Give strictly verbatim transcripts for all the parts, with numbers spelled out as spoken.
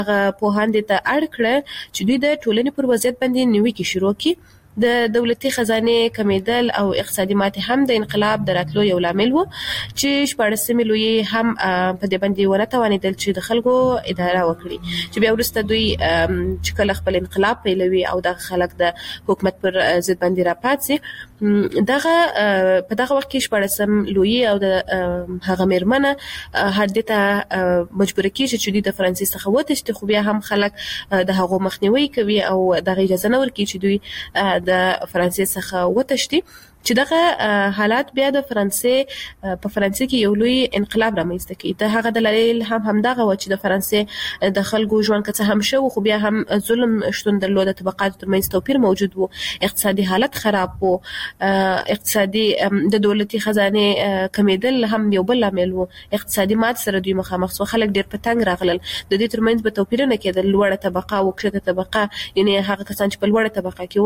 پوهان دې ته اړ کړه چې دوی د ټولنې پر وضعیت باندې نیوکې شروع کړي. د دولتي خزانې کمیدل او اقتصادي ماتې هم د انقلاب د راتلو یو لامل وو چې شپاړسمې لویې هم په دې باندې ونه توانېدل چې د خلکو اداره وکړي، چې بیا وروسته دوی چې کله خپل انقلاب پیلوي او د خلک د حکومت پر ضد باندې راپاتسي، دغه په دغه وخت کې شپاړسم لویې او د هغه میرمنه هر دې ته مجبور کیږي چې دوی د فرانسې څخه وتښتي، خو بیا هم خلک د هغو مخنیوي کوي او دغه اجازه نه ورکوي چې دوی د فرانسې څخه وتښتي، چې دغه حالات بیا د فرانسې په فرانسې کې یو لوی انقلاب رامنځته کړي. د هغه دلایل هم همدغه و چې د فرانسې د خلکو ژوند که څه هم ښه و، خو بیا هم ظلم شتون درلود، د طبقاتو ترمنځ توپیر موجود و، اقتصادي حالت خراب و، اقتصادي د دولتي خزانې کمیدل هم یو بل لامل و، اقتصادي مات سره دوی مخامخ شو، خلک ډېر په تنګ راغلل، د دې ترمنځ به توپیرونه کېدل، لوړه طبقه او کښته طبقه، یعنې هغه کسان چې په لوړه طبقه کې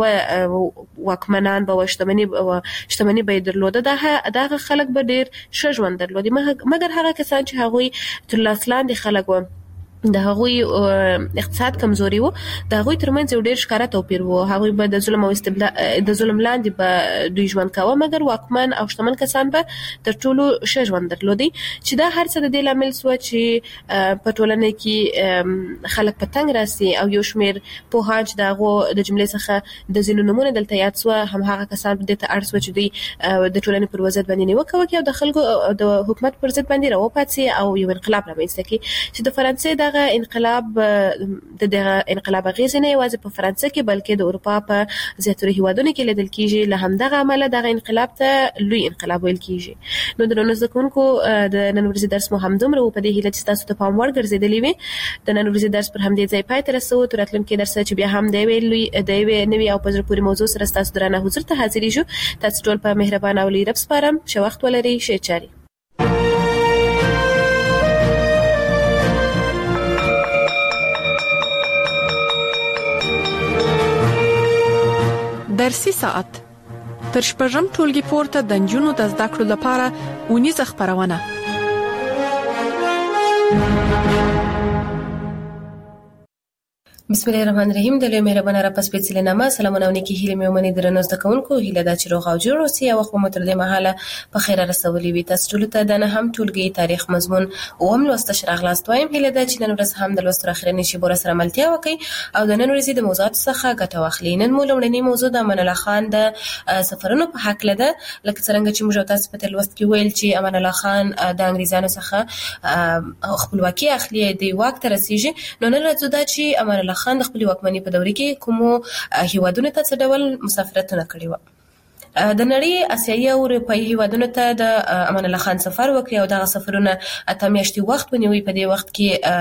و واکمنان به و، شتمني به شتمني به درلوده، دغه خلک به ډېر ښه ژوند درلودي، مګر هغه کسان چې هغوی تر لاس لاندې خلک و، د هغوی اقتصاد کمزوري و، د هغوی ترمنځ یو ډېر ښکاره توپیر و، هغوی به د ظلم او استبداد د ظلم لاندې به دوی ژوند کاوه، مګر واکمن او شتمن کسان به تر ټولو ښه ژوند درلودي، چې دا هر څه د دې لامل شوه چې په ټولنه کې خلک په تنګ راسي، او یو شمېر پوهان چې د هغو د جملې څخه د ځینو نومونه دلته یاد سوه، همهغه کسان دې ته اړ سوه چې دوی د ټولنې پر وضعیت باندې نیوکه وکړي او د خلکو د حکومت پر ضد باندې راوپاڅي او یو انقلاب رامنځته کړي، چې د فرانسې دغه انقلاب د دغه انقلاب اغیزې نه یوازې په فرانسه کې بلکې د اروپا په زیاتره هیوادونو کې لیدل کیږي، له همدغه امله دغه انقلاب ته لوی انقلاب ویل کیږي. نو درنو زده کوونکو، د نن ورځې درس مو همدومره و، په دې هیله چې تاسو ته پام وړ ګرځېدلی وي. د نن ورځې درس پر همدې ځای پای ته رسوو، تر راتلونکي درسه چې بیا هم د یوې لوی د یوې نوې او په زړه پورې موضوع سره ستاسو درانه حضور ته حاضرېږو. تاسو ټول په مهربان او لوی رب سپارم، ښه وخت ولرئ، ښې چارې. درسي ساعت تر شپږم ټولګي پورته د نجونو د زده کړو لپاره اونیزه خپرونه. بسم الله الرحمن الرحیم. د لوی مهربانه رب سپېڅلې نامه سلامونه او نیکې هیلې مې ومنئ. درنو زده کوونکو، هیله ده چې روغ او جوړ اوسئ او خو مو تر دې مهاله په خیر رسولي وي. تاسو ټولو ته د نهم ټولګي تاریخ مضمون اووم لوست ته راغلاست وایم. هیله ده چې نن ورځ هم د لوست تر اخرنۍ شیبو راسره ملتیا وکړئ او د نن ورځې د موضوعاتو څخه ګټه واخلئ. نن مو لومړنۍ موضوع د امان الله خان د سفرونو په هکله ده. لکه څرنګه چې موږ تاسو په تېر لوست کې ویل چې امان الله خان د انګریزانو څخه خپلواکي اخلي، د واک ته رسیږي. نو نن راځو دا چې امان الله خان د خپلې واکمنۍ په دوره کې کومو هیوادونو ته څه ډول مسافرتونه کړي وو. د نړۍ آسیایي او اروپایي هیوادونو ته د امان الله خان سفر وکړي او دغه سفرونه اته میاشتې وخت ونیوي. په دې وخت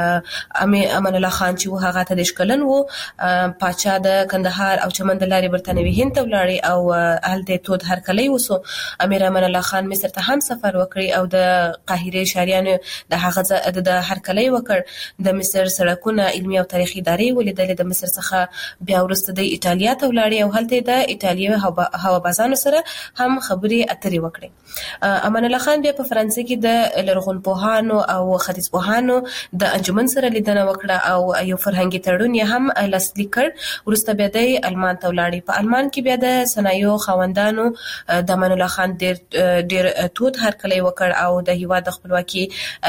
کې امان الله خان چې و هغه ته دېرش کلن و، پاچا د کندهار او چمن د لارې برتانوي هند ته ولاړې او هلته تود هرکلی وسو. امیر امان الله خان مصر ته هم سفر وکړي او د قاهرې ښاریانو د هغه د هرکلی وکړ. د مصر سړکونه، علمي او تاریخي ادارې ولیدلې. د مصر څخه بیا وروسته د ایټالیا ته ولاړې او هلته د ایټالیا هوابازانو سره هم خبرې اترې وکړي. امان الله خان بیا په فرانسې کې د لرغونپوهانو او ختیځ پوهانو د انجمن سره لیدنه وکړه او یو فرهنګي تړون یې هم لاسلیک کړ. وروسته بیا د المان ته ولاړې. په المان کې بیا د صنایعو خاوندانو د امان الله خان ډېر ډېر تود هرکلی وکړ او د هیواد د خپلواکي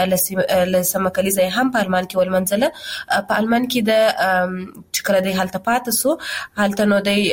له سمه کلیزه هم په المان کې ولمنځله. په المان کې د چې کله دی هلته پاتې سو، هلته نو د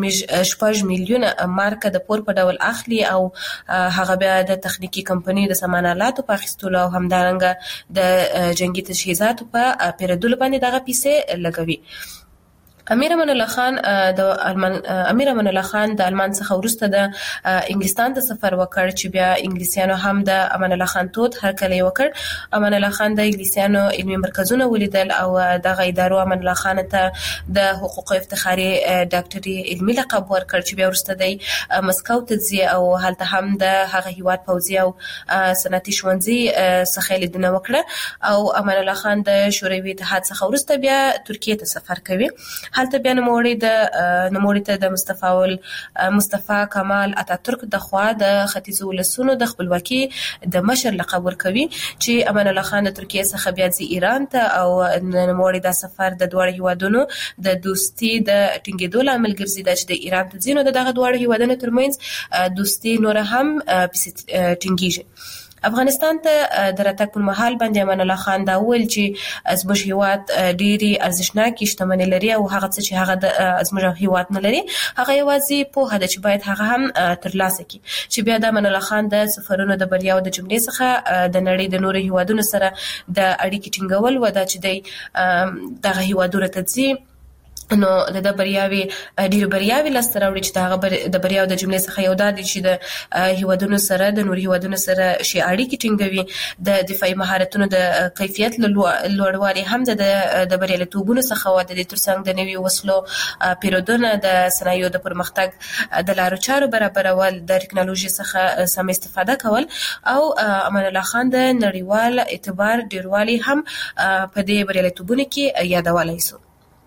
شپږ میلیونه مارکه د پور په ډول اخلي او هغه بیا د تخنیکی کمپنۍ د سامان آلاتو په اخیستلو او همدارنګه د جنگي تجهیزاتو په پیرودلو باندې دغه پیسې لګوي. امیر امان الله خان د المان امیر امان الله خان د المان څخه وروسته د انګلستان ته سفر وکړ چې بیا انګلیسیانو هم د امان الله خان تود هرکلی وکړ. امان الله خان د انګلیسیانو علمي مرکزونه ولیدل او دغه ادارو امان الله خان ته د حقوق افتخاري ډاکټري علمي لقب ورکړ چې بیا وروسته د مسکو ته ځي او هلته هم د هغه هیواد پوځي او صنعتي ښوونځي څخه لیدنه وکړه. او امان الله خان د شوروي اتحاد څخه وروسته بیا ترکیې ته سفر کوي. هلته بیا نوموړی د نوموړی ته د مصطفی مصطفی کمال اتاتورک د خوا د ختیځو ولسونو د خپلواکي د مشر لقب ورکوي چې امان الله خان د ترکیه څخه بیا ځي ایران ته او نوموړی د سفر د دوه هیوادونو د دوستي د ټینګېدو لامل ګرځي چې د ایران ته ځینو د دغه دوه هیوادونو ترمنځ دوستي نور هم ټینګیږي. افغانستان ته د راتګ پر مهال باندې امان الله خان دا ویل چې زموږ هیواد ډېری ارزښتناکې شتمنۍ لري او هغه څه چې هغه د زموږ هیواد نه لري هغه یوازې پوهه ده چې باید هغه هم ترلاسه کړي. چې بیا د امان الله خان د سفرونو د بریاو د جملې څخه د نړۍ د نورو هیوادونو سره د اړیکې ټینګول و دا چې د دغه هیوادونو ته ځي نو د بریاوي ډیر بریاوي لاسته راوړي چې دغه د بریاو د جملې څخه یو دا دی چې د هیوادونو سره د نور هیوادونو سره شي اړیکې ټینګوي د دفاعي مهارتونو د کیفیت لوړوالي هم د د بریالیتوبونو څخه و د ترڅنګ د نوي وسلو پیرودنه د صنایعو د پرمختګ د لارو چارو برابرول د ټکنالوژي څخه سم استفاده کول او امان الله خان د نړیوال اعتبار ډیروالي هم په دې بریالیتوبونو کې یادولای شو.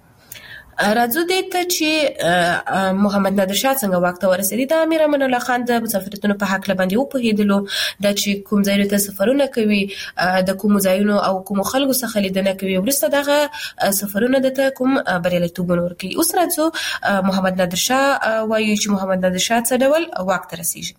راځو دې ته چې محمد نادر شاه څنګه واک ته ورسېدی. د امیر امان الله خان د مسافرتونو په حق باندې وپوهېدلو د چې کوم ځایونو ته سفرونه کوي د کوم ځایونو او کوم خلکو څخه لیدنه کوي ورسته دغه سفرونه د کوم بریالیتوبونه ورکوي. اوس راځو محمد نادر شاه وایي چې محمد نادر شاه څه ډول واک ته رسیږي.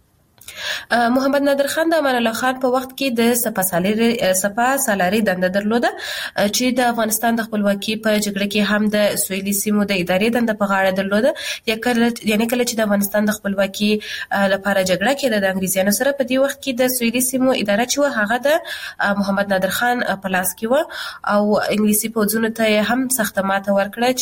محمد نادر خان د امان الله خان په وخت کې د سپا سالاري سپا سالاري دنده درلوده چې د افغانستان د خپلواکي په جګړه کې هم د سویلي سیمو د ادارې دنده په غاړه درلوده. یعنې کله چې د افغانستان د خپلواکي لپاره جګړه کې د انګریزانو سره په دې وخت کې د سویلي سیمو اداره چې هغه د محمد نادر خان په لاس کې و او انګلیسي پوځونو ته هم سخت ماته ورکړه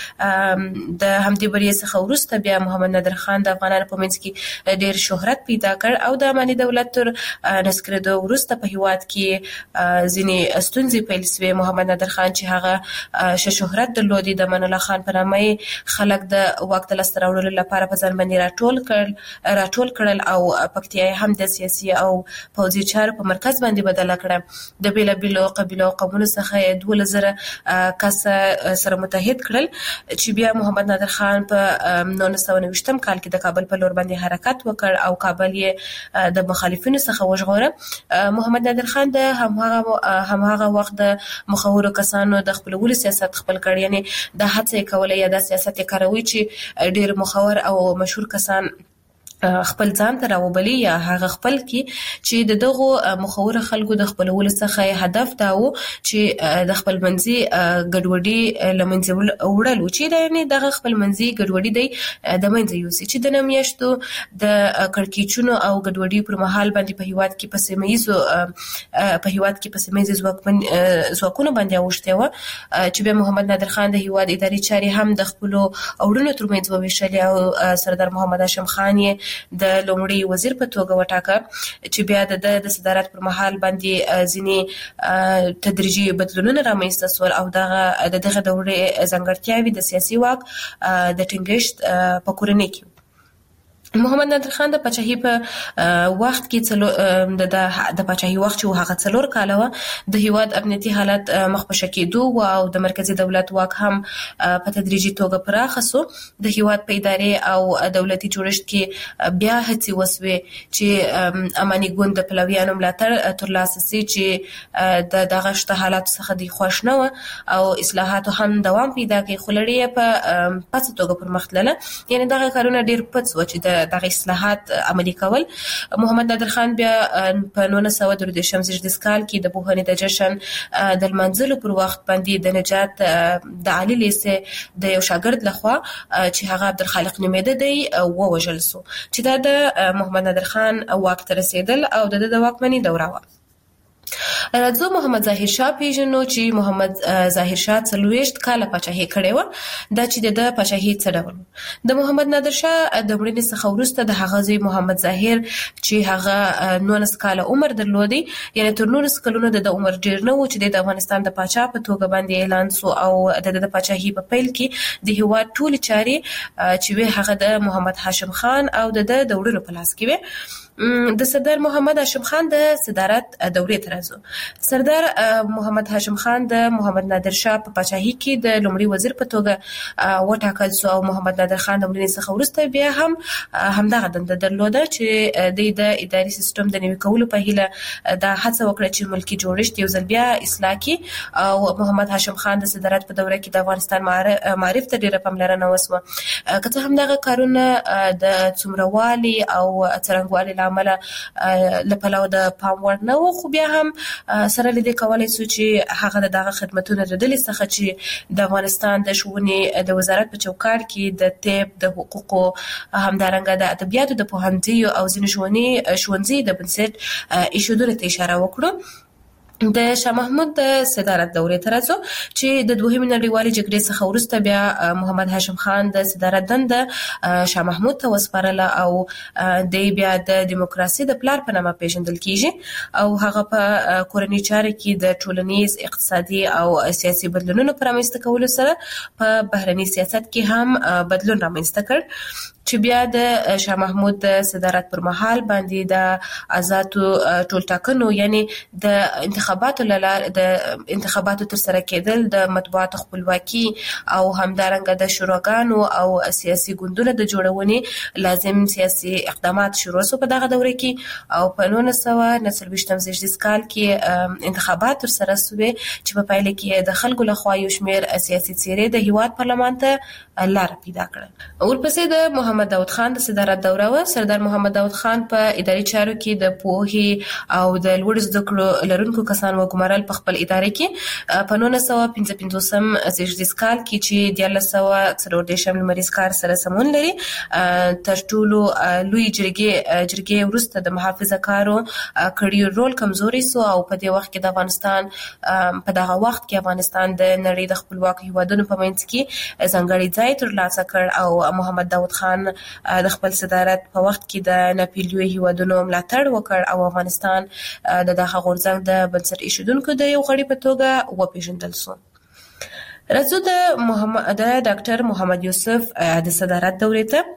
چې د همدې بریې څخه وروسته بیا محمد نادر خان د افغانانو په منځ کې ډېر شهرت پیدا کړ او د اماني دولت تر نسکرېدو وروسته په هیواد کې ځینې ستونزې پیل شوې. محمد نادر خان چې هغه ښه شهرت درلودی د امان الله خان په نامه خلک د واک ته لاسته راوړلو لپاره په ځان باندې راټول کړل راټول کړل او پکتیا هم د سیاسي او پوځي چارو په مرکز باندې بدله کړه. د بیلابیلو قبیلو او قومونو څخه دوه زره کس سره متحد کړل چې بیا محمد نادر خان په نولس سوه نوي کال کې د کابل په لور باندې حرکت وکړ او کابل یې د مخالفینو څخه وژغوره. محمد نادر خان د هماغه هماغه وخت د مخورو کسانو د خپلولو سیاست خپل کړ. یعنی د هڅه کولای یا د سیاست کاروي چې ډیر مخور او مشهور کسان خپل ځان ته راوبلي یا هغه خپل کې چې د دغه مخور خلکو د خپلولو څخه هدف دا و چې د خپل منځي ګډوډي لمنځه وړل و چې د یعنی دغه خپل منځي ګډوډي دی د منځه یوسي چې د نمیاشتو د کړکېچونو او ګډوډي پر مهال باندې په هیواد کې په سیمایزو په هیواد کې په سیمایزو ځواکمن ځواکونو باندې اوښته و چې به محمد نادر خان د هیواد اداري چاري هم د خپل اورونو ترمنځ وویشلې او سردار محمد هاشم خان یې د لومړي وزیر په توګه وټاکه چې بیا د د صدارت پر مهال باندې ځینې تدریجي بدلونونه رامنځته شول او دغه دغه دورې ځانګړتیاوې د سیاسي واک د ټینګښت په کورنۍ کې. محمد نادر خان د پاچاهي په وخت کې څلور د د پاچاهي وخت چې هغه څلور کاله و د هیواد امنیتي حالت مخ په شکېدو او د مرکزی دولت واک هم په تدریجي توګه پراخ شو. د هیواد په ادارې او دولتي جوړښت کې بیا هڅې وسوې چې اماني ګوند د پلویانو ملاتړ ترلاسه شي چې د دغه شته حالات څخه د خوښ نه و او اصلاحات هم دوام پیدا کړي خو لړۍ په پڅ توګه پر مخ تلله. یعنی دغه کارونه ډیر پڅ و چې د دغه اصلاحات عملي کول. محمد نادر خان بیا په نولس سوه درویشتم زیږدیز کال کې د پوهنې د جشن د لمانځلو پر وخت باندې د نجات د عالی لیسې د یو شاګرد لخوا چې هغه عبدالخالق نومېده دی ووژل شو چې دا د محمد نادر خان واک ته رسېدل او د د واکمنۍ دوره وه. راځو محمد ظاهر شاه پیژنو چې محمد ظاهر شاه څلوېښت کاله پاچاهي کړې وه. دا چې د پاچاهي څه ډول د محمد نادر شاه د مړینې څخه وروسته د هغه زوی محمد ظاهر چې هغه نولس کاله عمر درلودی یعنی تر نولس کلونو د عمر ډیر نه و چې د افغانستان د پاچا په توګه باندې اعلان شو او د د پاچاهي په پیل کې د هیواد ټول چاري چې هغه د محمد هاشم خان او د د وړونو په لاس کې وي. د سردار محمد هاشم خان د صدارت دورې ته راځو. سردار محمد هاشم خان د محمد نادر شاه په پاچاهۍ کې د لومړي وزیر په توګه وټاکل شو او محمد نادر خان د مړینې څخه وروسته بیا هم همدغه دنده درلوده چې د اداري سیستم د نوي کولو په هیله دا هڅه وکړه چې ملکی جوړښت یو ځل بیا اصلاح کړي او محمد هاشم خان د صدارت په دوره کې د افغانستان معارف ته ډیره پاملرنه وسوه. که څه هم دغه کارونه د څومروالي او څرنګوالي لامل لپاره د پام وړ نه و، خو بیا هم سره لیدل کولای شو چې هغه دغه خدماتونه د دلی څخه چې د افغانستان د شؤونې د وزارت په چوکاټ کې د طب د حقوقو همدارنګه د ادبیاتو د پوهنځي او ځینې ښوونې ښوونځي د بنسټ ایښودلو ته اشاره وکړو. د شاه محمود د صدارت دورې ته راځو چې د دوهمې نړیوالې جګړې څخه وروسته بیا محمد هاشم خان د صدارت دنده شاه محمود ته وسپارله او د بیا د دیموکراسي د پلار په نامه پیژندل کیږي او هغه په کورنۍ چارو کې د ټولنیز، اقتصادي او سیاسي بدلونونو پر رامنځته کولو سره په بهرني سیاست کې هم بدلون رامنځته کړ چې بیا د شاه محمود د صدارت پر مهال باندې د آزادو ټولټاکنو یعنی د انتخاباتو لاره د انتخاباتو تر سره کېدل، د مطبوعاتو خپلواکي او همدارنګه د شوراګانو او سیاسي ګوندونو د جوړونې لازم سیاسي اقدامات شروع شو په دغه دوره کې او په نولس سوه نهه څلوېښتم زېږدیز کال کې انتخابات تر سره شوې چې په پایله کې د خلکو لخوا یو شمېر سیاسي څېرې د هیواد پارلمان ته لار پیدا کړه. ورپسې د محمد داود خان د صدارت دوره و. سردار محمد داود خان په اداري چارو کې د پوهې او د لوړ زده کړو لرونکو کسان وګمارل په خپل ادارې کې. په نولس سوه پنځه پنځوسم زېږدیز کال کې چې دیارلس سوه څلور دېرشم لمریز کال سره سمون لري تر ټولو لوی جرګې جرګې وروسته د محافظه کارو کړي رول کمزوري سو او په دې وخت کې د افغانستان په دغه وخت کې افغانستان د نړۍ د خپلواک هیوادونو په منځ کې ځانګړی ځای ترلاسه کړ او محمد داود خان د خپل صدارت په وخت کې د ناپیلیوي هیوادونو ملاتړ وکړ او افغانستان د دغه غورځنګ د بنسټ ایښودونکو د یو غړي په توګه وپېژندل شو. راځو د محمد د ډاکټر محمد یوسف د صدارت دورې ته.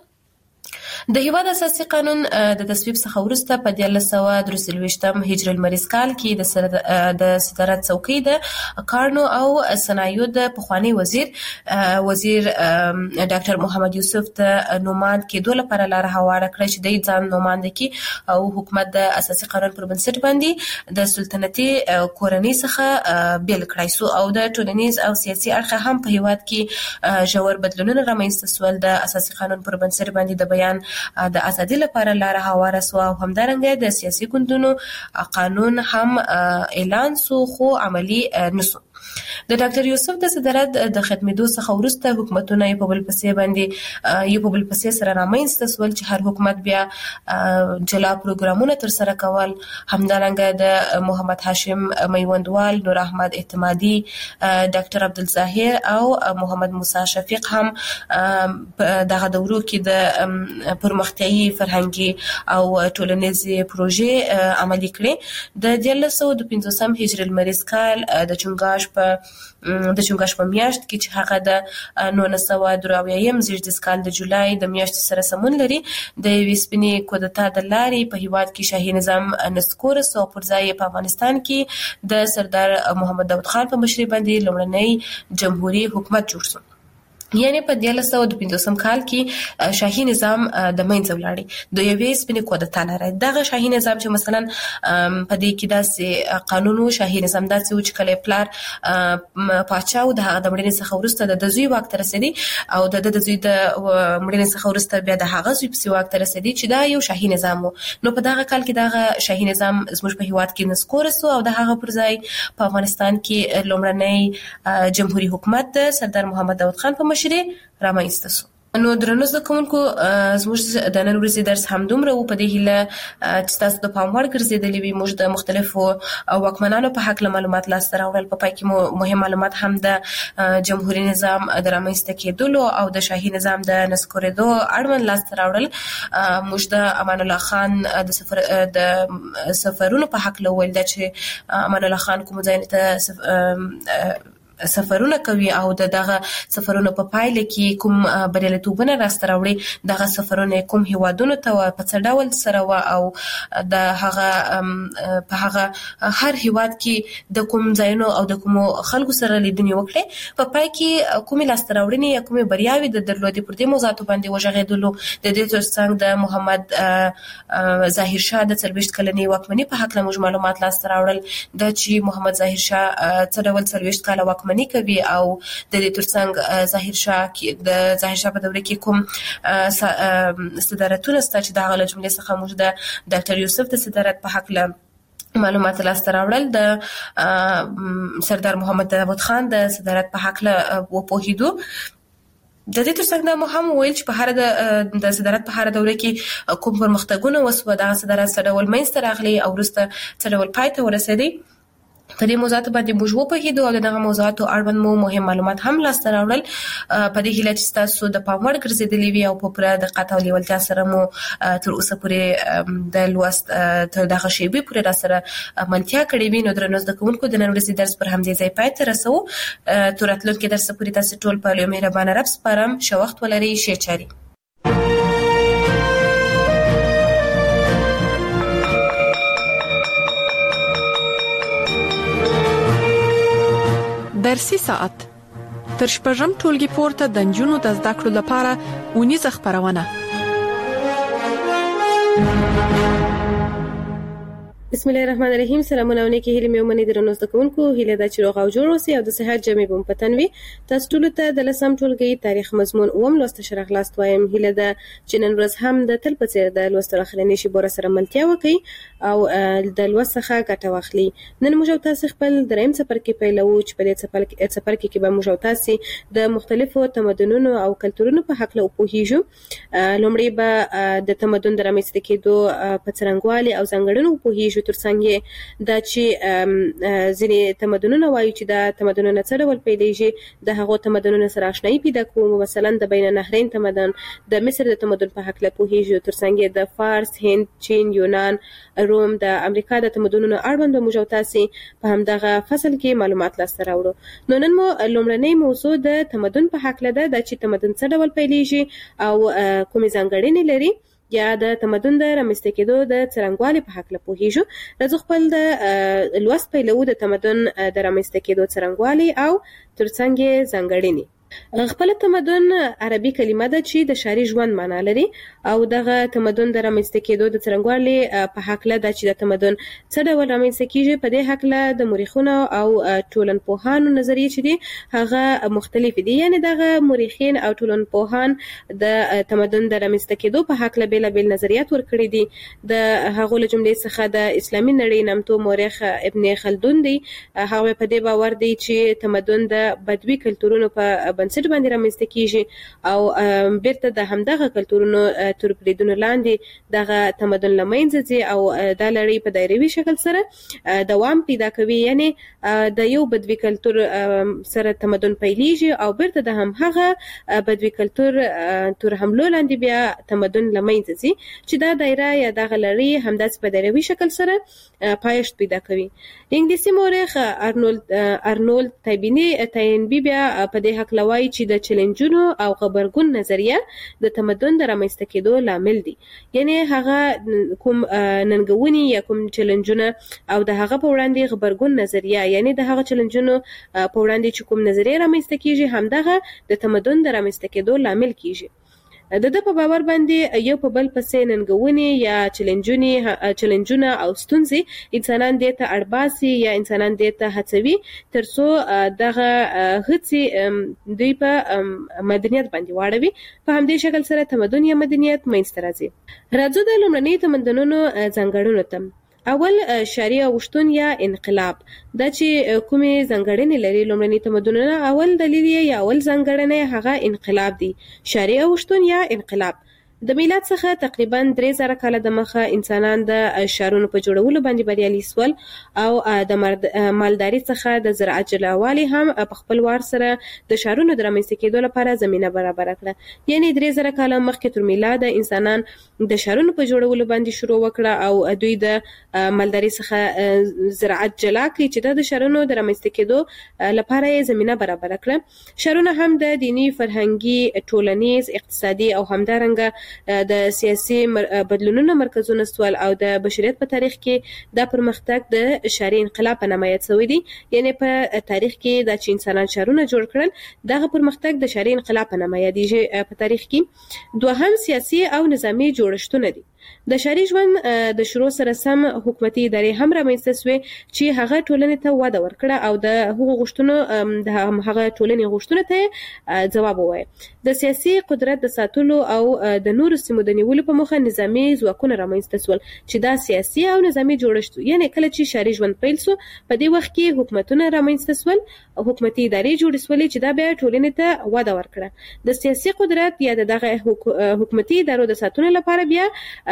د هیواد اساسي قانون د تصویب څخه وروسته په دیارلس سوه درې څلوېښتم هجري لمریز کال کې د صدارت څوکۍ د کارنو او صنایعو د پخوانی وزیر وزیر ډاکټر محمد یوسف ته نوماند کېدو لپاره لاره هواره کړه چې د ځان نوماند کړي او حکومت د اساسي قانون پر بنسټ باندې د سلطنتي کورنۍ څخه بیل کړای شو او د ټولنیز او سیاسي اړخ هم په هیواد کې ژور بدلونونه رامنځته شول. د اساسي قانون پر بنسټ باندې د بیان د ازادي لپاره لاره هواره سو او همدارنګه د سیاسي ګوندونو قانون هم اعلان سو خو عملی نسو. د ډاکټر یوسف د صدارت د ختمېدو څخه وروسته حکومتونه یې په بل پسې باندې یو په بل پسې سره رامنځته شول چې هر حکومت بیا جلا پروګرامونه تر سره کول. همدارنګه د محمد هاشم میوندوال، نور احمد اعتمادي، ډاکټر عبدالظاهر او محمد موسی شفیق هم دغه دورو کې د پرمختیایي فرهنګي او ټولنیزې پروژې عملي کړې. د دیارلس سوه پنځوسم هجري لمریز کال د چنګاش په د چنګاش په میاشت کې چې هغه د نولس سوه درې اویایم زېږدیز کال د جولای د میاشتې سره سمون لري د یوې سپینې کودتا د لارې په هیواد کې شاهي نظام نسکور سو پر ځای په افغانستان کې د سردار محمد داود خان په مشرۍ باندې لومړنی جمهوریت حکومت جوړ شو. یعنی په دیارلس سوه پنځوسم کال کې شاهي نظام د منځه ولاړی د یوې سپینې کودتا لاره. دغه شاهي نظام چې مثلا په دې کې داسې قانونو شاهي نظام داسې و چې کله پلار پاچا او د هغه د مړینې څخه وروسته د زوی واک ته رسېدی او د د زوی د مړینې څخه وروسته بیا د هغه زوی پسې واک ته رسېدی چې دا یو شاهي نظام و. نو په دغه کال کې دغه شاهي نظام زموږ په هیواد کې نسکور سو او د هغه پر ځای په افغانستان کې لومړنی جمهوریت حکومت د سردار محمد داود خان په مشرۍ رامنځته شو. نو درنو زده کوونکو زموږ د نن ورځې درس همدومره و. په دې هیله چې تاسو د پام وړ ګرځېدلي وي. موږ د مختلفو واکمنانو په هکله معلومات لاسته راوړل. په پای کې مو مهم معلومات هم د جمهوري نظام د رامنځته کېدلو او د شاهي نظام د نسکورېدو اړوند لاسته راوړل. موږ د امان الله خان د سفر د سفرونو په هکله وویل چې امان الله خان کوم ځای ته سفرونه کوي او دغه سفرونه په پایله کې کوم بریالیتوبونه راسته راوړي دغه سفرونه کوم هیوادونو ته په څه ډول سره و او د هغه په هغه هر هیواد کې د کوم ځایونو او د کوم خلکو سره لیدنې وکړي په پای کې کوم لاسته راوړنې یا کوم بریاوي د درلودي پر دې موضوعاتو باندې وژغېدلو د دې ترڅنګ د محمد ظاهر شاه د څلوېښت کلنې واکمنۍ په حق له موږ معلومات لاسته راوړل د چې محمد ظاهر شاه څه ډول څلوېښت کاله واکمني کوي او د دې ترڅنګ ظاهر شاه د ظاهر شاه په دوره کې کوم صدارتونه ست چې د هغه له جملې څخه موږ د ډاکټر یوسف د صدارت په حق له معلومات لاسته راوړل د سردار محمد داود خان د صدارت په حق له وپوهیدو د دې ترڅنګ مو هم ویل چې په هر د صدارت په هر دوره کې کوم پرمختګونه وسو د صدارت سره ول مینځ راغلي او وروسته څه ډول پای ته ورسېدي په دې موضوعات باندې موږ وپوهیدو او دغه موضوعات اړوند مو مهم معلومات هم لاسته راوړل په دې هیله چې تاسو د پام وړ ګرځېدلې وي او په پوره دقت او لیوالتیا سره مو تر اوسه پورې د لوست تر دغه شیبې پورې را سره ملتیا کړې وي نو درنو زده کوونکو د نن ورځې درس پر همدې ځای پای ته رسو تر راتلونکي درس پورې تاسو ټول په لوی مهربانه رب سپارم ښه وخت ولرئ ښه چاري درسي ساعت تر شپږم ټولګي پورته د نجونو د زده کړو لپاره اونیزه خبرونه. بسم الله الرحمن الرحیم. سلامونه علیکم هیله مې ومني درنو زده کوونکو هیله دا چې روغ او جوړ اوسئ او د صحت جامې بم پتن وي. تاسو ټول ته د لسم ټولګي تاریخ مضمون اوم لوست شرح لاست وایم. هیله دا چې نن ورځ هم د تل په څیر د لوست اخرنی شی بور سره ملتیا وکړي او د لوست څخه ګټه واخلي. نن موږ تاسو خپل دریم څپر کې پیلو چې په دې څپر کې څپر کې به موږ تاسو د مختلفو تمدنونو او کلتورونو په حق له پوهیږو. لومړی به د تمدن د رامنځته کېدو په څرنګوالي او ځانګړنو پوهیږو ترڅنګ دا چې ځینې تمدنونه وایي چې دا تمدنونه څه ډول پیلېږي د هغو تمدنونو سره آشنایي پیدا کوو. مثلا د بین النهرین تمدن د مصر د تمدن په حق له پوهیږو ترڅنګ د فارس هند چین یونان روم د امریکا د تمدنونو اړوند موږ تاسو په همدغه فصل کې معلومات لاسته راوړو. نو نن مو لومړنۍ موضوع د تمدن په حق له ده چې تمدن څه ډول پیلېږي او کومې ځانګړنې لري یا د تمدن د رامنځته کېدو د څرنګوالي په حق له پوهیږو. راځو خپل د لوست پیلو د تمدن د رامنځته کېدو څرنګوالي او ترڅنګ ځانګړنې. خپل تمدن عربي کلمه ده چې د ښاري ژوند معنا لري او دغه تمدن د رامنځته کېدو د څرنګوالي په حق له ده چې د تمدن څه ډول رامنځته کېږي په دې حق له د مورخونو او ټولنپوهانو نظریې چې دي هغه مختلف دي. یعنی دغه مورخین او ټولنپوهان د تمدن د رامنځته کېدو په حق له بیلابیل نظریات ورکړي دي. د هغو له جملې څخه د اسلامي نړۍ نامتو مورخ ابن خلدون دی. هغه په دې باور دی چې تمدن د بدوي کلتورونو په بنسټ باندې رامنځته کیږي او بیرته د همدغه کلتورونو تر بریدونو لاندې دغه تمدن لمنځه ځي او د لړۍ په دایروي شکل سره دوام پیدا کوي. یعنی د یو بدوي کلتور سره تمدن پیلېږي او بیرته د همغه بدوي کلتور تر حملو لاندې بیا تمدن لمنځه ځي چې دا دایره یا دغه لړۍ همداسې په دایروي شکل سره پایښت پیدا کوي. انګلیسي مورخ ارنولد ارنولد تایبینی تاینبی بیا په دې حق لوي چې د چیلنجونو او خبرګون نظریه د تمدن د رامنځته کېدو لامل دي. یعنی هغه کوم ننګونی یا کوم چیلنجونه او د هغه په وړاندې خبرګون نظریه یعنی د هغه چیلنجونو په وړاندې چې کوم نظریه رامنځته کیږي همدغه د تمدن د رامنځته کېدو لامل کیږي. د د په باور باندې یو په بل پسې ننګونی یا چیلنجونه چیلنجونه او ستونزې انسانان دې ته اړباسي یا انسانان دې ته هڅوي ترڅو دغه هڅې دوی په مدنیت باندې واړوي. په همدې شکل سره تمدن یا مدنیت منځته راځي. راځو د لومړني تمدنونو ځانګړنو ته. اول شاري اوښتون یا انقلاب. دا چې کومې ځانګړنې لري لومړني تمدنونه اول دلیل یا اول ځانګړنه هغه انقلاب دی. شاري اوښتون یا انقلاب د میلاد څخه تقریبا درې زره کاله د مخه انسانان د ښارونو په جوړولو باندې بریالي شول او د مالداري څخه د زراعت جلاوالي هم په خپل وار سره د ښارونو د رامنځته کېدو لپاره زمينه برابر کړه. یعنی درې زره کاله مخکې تر میلاد انسانان د ښارونو په جوړولو باندې شروع وکړه او دوی د مالداري څخه زراعت جلا کړي چې د ښارونو د رامنځته کېدو لپاره یې زمينه برابر کړه. ښارونه هم د دینی، فرهنګي، ټولنیز، اقتصادي او همدارنګه د سیاسي بدلونونو مرکزونه سول او د بشریت په تاریخ کې د پرمختګ د ښاري انقلاب په نامه یاد شوی دی. یعنی په تاریخ کې د چې انسانان ښارونه جوړ کړل دغه پرمختګ د ښاري انقلاب په نامه یادېږي. په تاریخ کې دوهم سیاسي او نظامي جوړښتونه دي. د ښاري ژوند د شروع سره سم حکومتي ادارې هم رامنځته شوې چې هغه ټولنې ته وده ورکړه او د هغو غوښتنو د هغه ټولنې غوښتنو ته ځواب ووایه. د سیاسي قدرت د ساتلو او د نورو سیمو د نیولو په موخه نظامي ځواکونه رامنځته شول چې دا سیاسي او نظامي جوړښت یعنی کله چې ښاري ژوند پیل شو په دې وخت کې حکومتونه رامنځته شول او حکومتي ادارې جوړې شولې چې دا بیا ټولنې ته وده ورکړه. د سیاسي قدرت یا دغه حکومتي ادارو د ساتلو لپاره بیا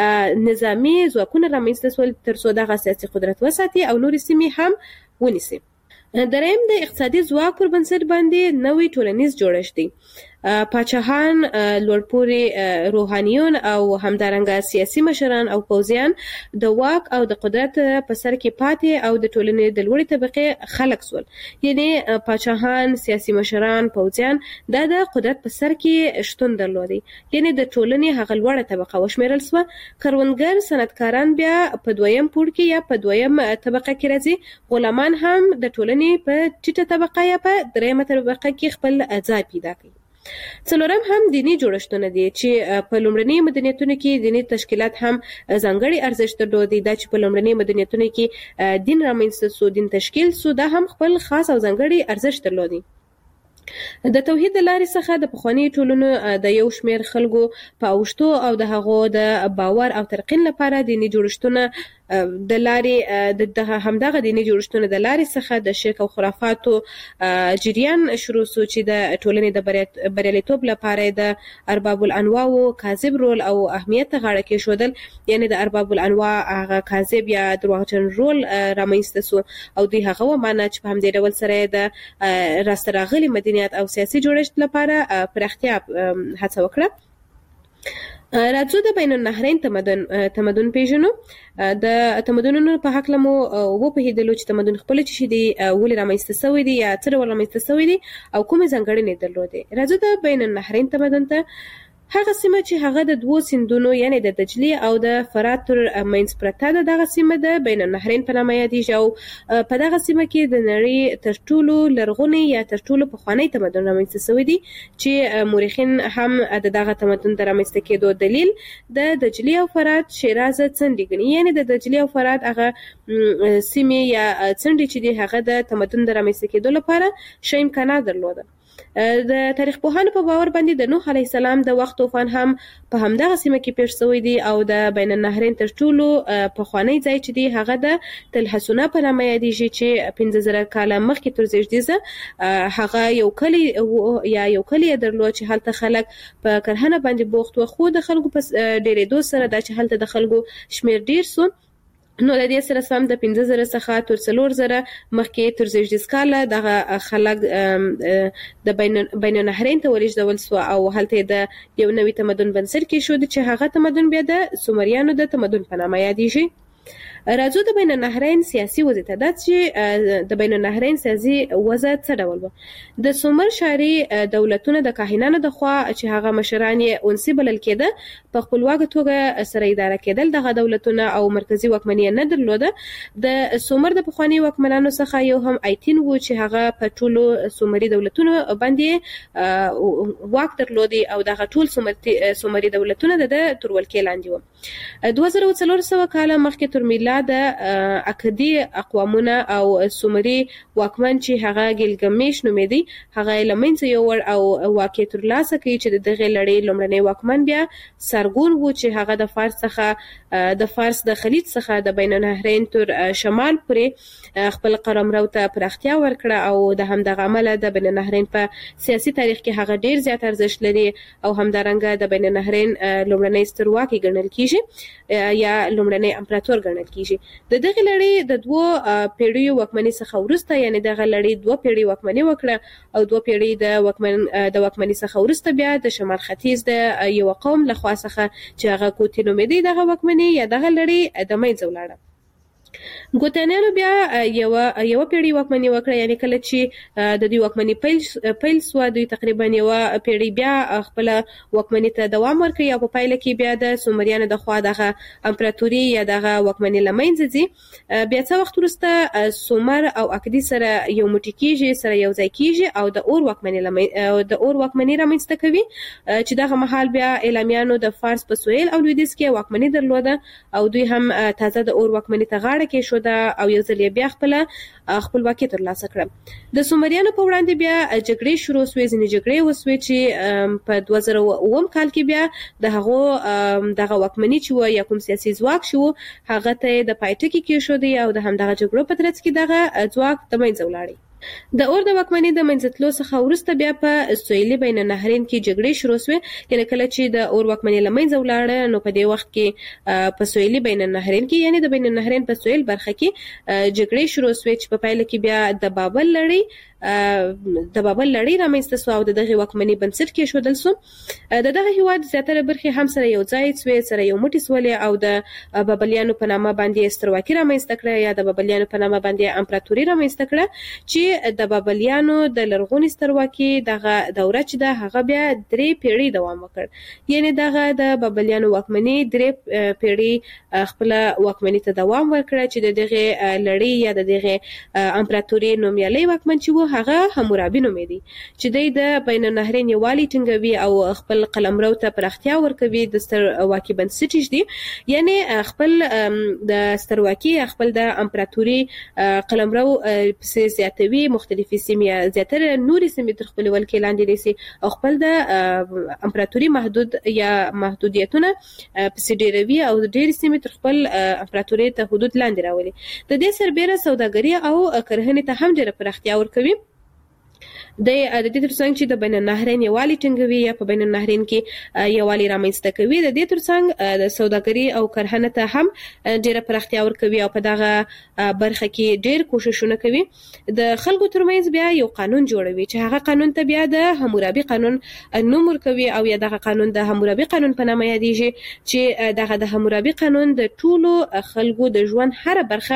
نظامي ځواکونه رامنځته شول تر څو دغه سیاسي قدرت وساتي او نورې سیمې هم ونیسي. دریم د اقتصادي ځواک پر بنسټ باندې نوې ټولنیز جوړښت دی. پاچاهان، لوړپوړي روحانیون او همدارنګه سیاسي مشران او پوځیان د واک او د قدرت په سر کې پاتې او د ټولنې د لوړې طبقې خلک سول. یعنی پاچاهان، سیاسي مشران، پوځیان دا د قدرت په سر کې شتون درلودي. یعنی د ټولنې هغه لوړه طبقه وشمیرل سوه. کروندګر، صنعتکاران بیا په دویم پوړ کې یا په دویم طبقه کې راځي. غلامان هم د ټولنې په ټیټه طبقه یا په دریمه طبقه کې خپل ځای پیدا کوي. څلورم هم دینی جوړښتونه دي چې په لومړني مدنیتونو کې دینی تشکیلات هم ځانګړي ارزښت درلودي. دا چې په لومړني مدنیتونو کې دین رامنځته سو، دین تشکیل سو، دا هم خپل خاص او ځانګړي ارزښت درلودي. د توحید د لارې څخه د پخواني ټولنو د یو شمیر خلکو په اوښتو او د هغو د باور او ترقین لپاره دینی جوړښتونه د لارې د همدغه دینی جوړښتونه د لارې څخه د شرک او خرافاتو جریان شروع شو چې د ټولنې د بریالیتوب لپاره د ارباب الانواع کاذب رول او اهمیت ته غاړه کېښودل. یعنی د ارباب الانواع هغه کاذب یا دروغجن رول رامنځته شو او دوی هغه ومانه چې په همدې ډول سره د راسته راغلي مدنیت او سیاسي جوړښت لپاره پراختیا هڅه وکړه. راځو د بین النهرین تمدن تمدن پیژنو. د تمدنونو په حق لمو وپوهېدلو چې تمدن خپل چې دی ولې رامنځته شوی دی یا څه ډول رامنځته شوی دی او کومې ځانګړنې درلودې. راځو د بین النهرین تمدن ته. هغه سیمه چې هغه د دوو سیندونو یعنی د دجلي او د فرات تر منځ پرته ده دغه سیمه د بین النهرین په نامه یادېږي او په دغه سیمه کې د نړۍ تر ټولو لرغونی یا تر ټولو پخوانی تمدن رامنځته شوی دی چې مورخین هم د دغه تمدن د رامنځته کېدو دلیل د دجلي او فرات شیراز څنډې ګڼي. یعنی د دجلي او فرات هغه سیمې یا څنډې چې دی هغه د تمدن د رامنځته کېدو لپاره ښه امکانات درلوده. د تاریخ پوهانو په باور باندې د نوح علیه السلام د وخت طوفان هم په همدغه سیمه کې پیښ شوی دی او د بین النهرین تر ټولو پخوانی ځای چې دی هغه د تل حسونه په نامه یادېږي چې پنځه زره کاله مخکې تر زیږدیزه هغه یو کلی یا یو کلی درلود چې هلته خلک په کرهنه باندې بوخت و. خو د خلکو په ډېرېدو سره دا چې هلته د خلکو شمیر ډېر سو نو د دې سره سم د پنځه زره څخه تر څلور زره مخکې تر زیږدیز کاله دغه خلک د بین النهرین ته ولېږدول سوه او هلته د یو نوي تمدن بنسټ کېښود چې هغه تمدن بیا د سومریانو د تمدن په نامه یادېږي. راځو د بین النهرین سیاسي وضع ته. دا چې د بین النهرین سیاسي وضع څه ډول و. د سومر ښاري دولتونه د کاهنانو د خوا چې هغه مشران یې اونسي بلل کېده په خپلواکه توګه سره اداره کېدل. دغه دولتونه او مرکزي واکمني نه درلوده. د سومر د پخواني واکمنانو څخه یو هم ایتین و چې هغه په ټولو سومري دولتونو باندې واک درلودي او دغه ټول سومري دولتونه د تر ولکې لاندې و. دوه زره څلور سوه کاله مخکې تر میلاد د اکدي اقوامونه او سومري واکمن چې هغه ګیلګمیش نومېدی هغه لمنځه یوړ او واقع ترلاسه کړي چې دغه لړۍ لومړنی واکمن بیا سرګون و چې هغه د فارس څخه د فارس د خلیج څخه د بین النهرین تر شمال پورې خپل قلمرو ته پراختیا ورکړه او د همدغه عمله د بین النهرین په سیاسي تاریخ کې هغه ډیر زیات ارزښت لري او همدارنګه د بین النهرین لومړنی سترواکي ګڼل کیږي یا لومړنی امپراتور ګڼل کیږي. د دغه لړۍ د دوه پیړیو واکمنۍ څخه وروسته یعنی دغه لړۍ دوه پیړۍ واکمنۍ وکړه او دوه پیړۍ د واکمن د واکمنۍ څخه وروسته بیا د شمال ختیځ د یو قوم لخوا څخه چې هغه کوتی نومېدی دغه واکمنۍ یا دغه لړۍ د منځه ولاړه. ګوتانیانو بیا یو یو پیړۍ واکمنۍ وکړه یعنی کله چې د دوی واکمنۍ پیل پیل سو دوی تقریبا یو پیړۍ بیا خپل واکمنۍ ته دوام ورکړي او په پایله کې بیا د سومریانو د خوا دغه امپراتوري یا دغه واکمنۍ لمنځه ځي. بیا څه وخت وروسته سومر او اکدي سره یو موټی کیږي سره یو ځای کیږي او د اور واکمنۍ لمنځه د اور واکمنۍ رامنځته کوي چې دغه مهال بیا اعلامیانو د فارس په سویل او لویدیځ کې واکمنۍ درلوده او دوی هم تازه د اور واکمنۍ ته غاړه کې شو او یو ځل بیا خپل خپلواکي ترلاسه کړه. د سومریانو په وړاندې بیا جګړې شروع شوې ځینې جګړې وسوې چې په دوه زره اووم کال کې بیا د هغو دغه واکمنۍ چې و یا کوم سیاسي ځواک شو هغه ته د پایټکي کې شو دی او د همدغه جګړو په ترڅ کې دغه ځواک د منځه ولاړی. د اور د واکمنۍ د منځتلو څخه وروسته بیا په سویلي بین النهرین کې جګړې شروع شوې یعنی کله چې د اور واکمنۍ لمنځه ولاړه نو په دې وخت کې په سویلي بین النهرین کې یعنی د بین النهرین په سویل برخه کې جګړې شروع شوې چې په پایله کې بیا د بابل لړۍ د بابل لړۍ رامنځته شو او دغه واکمنۍ بنسټ کې شودل شو. د دغه هیواد زیاتره برخې هم سره یو ځای شوې سره یو موټی سولې او د بابلیانو په نامه باندې سترواکي رامنځته کړه یا د بابلیانو په نامه باندې امپراتوري رامنځته کړه چې د بابلیانو د لرغونی سترواکي دغه دوره چې د هغه بیا درې پیړۍ دوام وکړ یعنی دغه د بابلیانو واکمنۍ درې پیړۍ خپل واکمنۍ ته دوام ورکړ چې دغه لړۍ یا دغه امپراتوري نومیالي واکمن چې و هغه حمورابي نومېدی چې د بین النهرین یوالي ټینګوي او خپل قلمرو ته پراختیا ورکوي د سترواکي بنسټ دی یعنی خپل د سترواکي خپل د امپراتوري قلمرو په زیاتوي مختلفي سیمې زیاتره نوري سیمې تر خپل ولکې لاندې رسي او خپل د امپراتوري محدود یا محدودیتونه په ډیروي او ډېر سیمې تر خپل امپراتوري ته حدود لاندې راولي. د دې سربېره سوداګري او کرهنې ته هم ډېره پراختیا ورکوي. د دې ترڅنګ چې د بین النهرین یوالي ټینګوي یا په بین النهرین کې یوالي رامنځته کوي د دې ترڅنګ د سوداګري او کرهنه ته هم ډېره پراختیا ورکوي او په دغه برخه کې ډېر کوششونه کوي. د خلکو ترمنځ بیا یو قانون جوړوي چې هغه قانون ته بیا د حمورابي قانون نوم ورکوي او یا دغه قانون د حمورابي قانون په نامه یادېږي چې دغه د حمورابي قانون د ټولو خلکو د ژوند هر برخه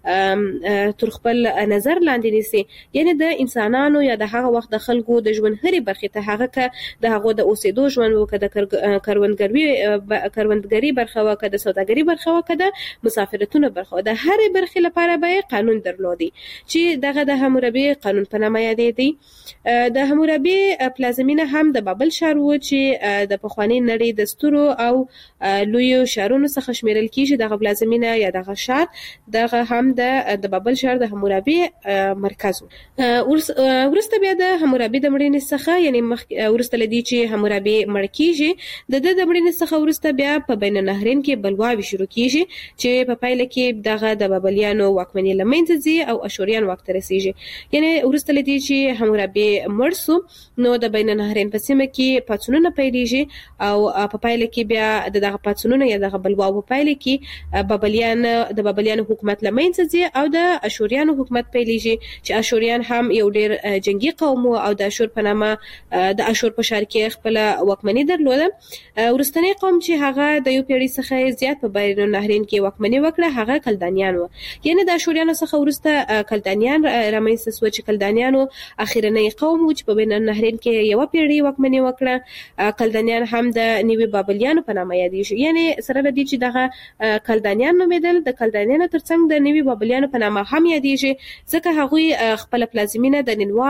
تر خپل نظر لاندې نیسي یعنی د انسانانو یا د هغه وخت د خلکو د ژوند هرې برخې ته هغه که د هغو د اوسېدو ژوند وکړه د کروندګري کروندګري برخه وکړه د سوداګري برخه وکړه د مسافرتونو برخه د هرې برخې لپاره به قانون درلودي چې دغه د حمورابي قانون په نامه یادېدی. د حمورابي پلازمینه هم د بابل ښار و چې د پخواني نړۍ د سترو او لویو ښارونو څخه شمیرل کیږي. دغه پلازمینه یا دغه ښار دغه هم د د بابل ښار د حمورابي مرکز و. ورسته بیا د حمورابي د مړینې څخه یعنی ورسته لدی چې حمورابي مړ کیږي د د د مړینې څخه ورسته بیا په بین النهرین کې بلواوي شروع کیږي چې په پایله کې دغه د بابلیانو واکمنۍ لمنځه ځي او اشوریان واک ته رسیږي. یعنی ورسته لدی چې حمورابي مړ سو نو د بین النهرین په سیمه کې پاڅونونه پیلېږي او په پایله کې بیا دغه پاڅونونه یا دغه بلواو په پایله کې بابلیان د بابلیانو حکومت لمنځه ځي او د اشوریانو حکومت پیلېږي چې اشوریان هم یو ډېر جنگي قوم او د اشور په نامه د اشور په ښار کې خپل واکمنۍ درلوده. ورستنی قوم چې هغه د یو پیړۍ څخه زیات په بین النهرین کې واکمنۍ وکړه هغه کلدانیان و یعنی د اشوریانو څخه ورسته کلدانیان رامنځته شو چې کلدانیانو اخیرنی قوم و چې په بین النهرین کې یو پیړۍ واکمنۍ وکړه. کلدانیان هم د نیوي بابلیانو په نامه یادېږي یعنی سره لدی چې دغه کلدانیان نومېدل د کلدانیانو ترڅنګ د نیوي بابلیانو په نامه هم یادېږي ځکه هغوی خپل پلازمینه د نینوا څخه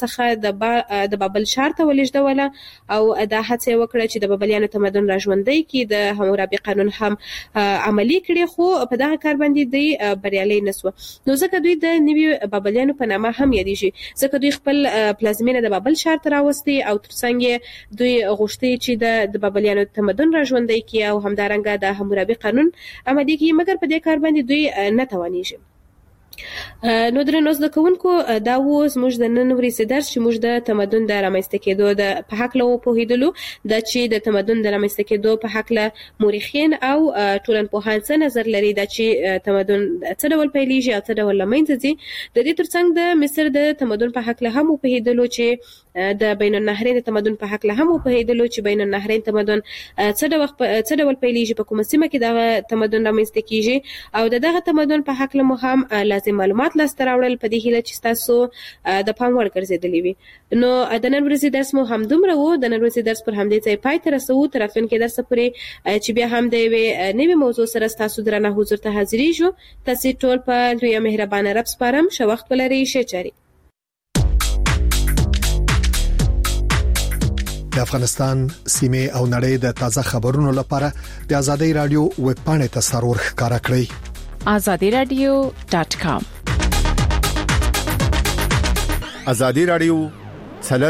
څخه د با د بابل ښار ته ولېږدوله او دا هڅه وکړه چې د بابلیانو تمدن راژوندی کړي. د حمورابي قانون هم عملي کړي، خو په دغه کار باندې دوی بریالي نسو. نو ځکه دوی د نوي بابلیانو په نامه هم یادېږي، ځکه دوی خپل پلازمینه د بابل ښار ته راوستي او ترڅنګ دوی غوښتي چې د بابلیانو تمدن راژوندی کړي او همدارنګه د حمورابي قانون عملي کړي، مګر په دې کار باندې دوی نه توانېږي. نو درنو زده کوونکو، دا و زموږ د نن ورځې درس چې موږ د تمدن د رامنځته کېدو د په حق له وپوهېدلو، دا چې د تمدن د رامنځته کېدو په حق له مورخین او ټولنپوهان څه نظر لري، دا چې تمدن څه ډول پیلېږي او څه ډول له منځه ځي. د دې ترڅنګ د مصر د تمدن په حق له هم وپوهېدلو چې د بین النهرین تمدن په حق له هم وپوهېدلو چې بین النهرین تمدن څه ډول څه ډول پیلېږي، په کومه سیمه کې دغه تمدن رامنځته کېږي، او د دغه تمدن په حق له مو هم لازم معلومات لاسته راوړل، په دې هیله چې تاسو د پام وړ ګرځېدلې وي. نو د نن ورځې درس مو همدومره و. د نن ورځې درس پر همدې ځای پای ته رسوو، تر راتلونکي درس پورې چې بیا هم د یوې نوې موضوع سره ستاسو درنه حضور ته حاضرېږو. تاسې ټول په لوی مهربانه رب سپارم. ښه وخت ولرئ، ښه چارې. د افغانستان سیمه او نړۍ د تازه خبرونو لپاره د ازادي رادیو ویب پاڼې ته سرور ښکارا کړئ. azadi radio dot com. ازادي رادیو